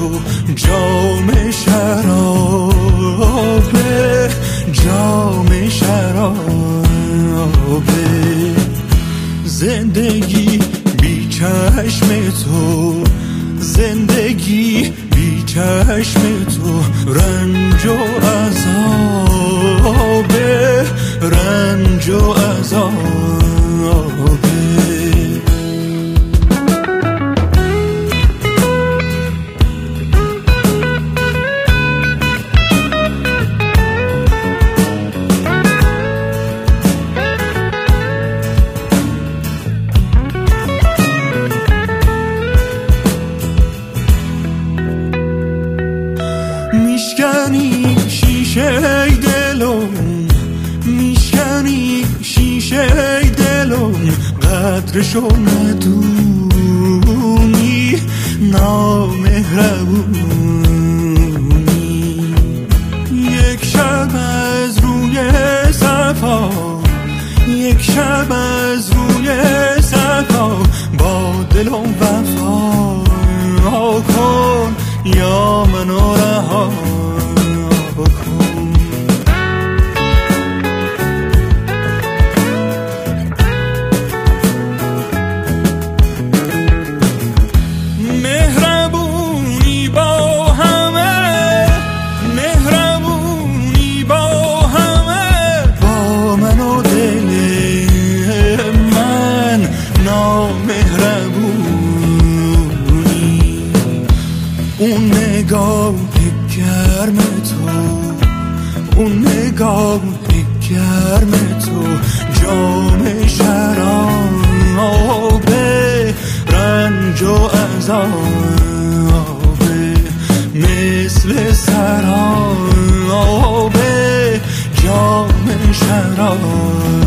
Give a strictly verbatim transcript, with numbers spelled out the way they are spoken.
تو جام شرابه، جام شرابه. زندگی بی چشم تو، زندگی بی چشم تو رنج و عذابه، رنج و عذابه. میشکنی شیشه دلم، میشکنی شیشه دلم، قدرشو ندونی، نامهربونی. یک شب از روی صفا، یک شب از روی صفا، با دلم وفا کن یا منو رها کن. مهربونی با همه، مهربونی با همه، با من و دل من نامهربونی. اون نگاه گرم تو، اون نگاه گرم تو جام شرابه، رنج و عذابه. مثل سرابه جام شرابه.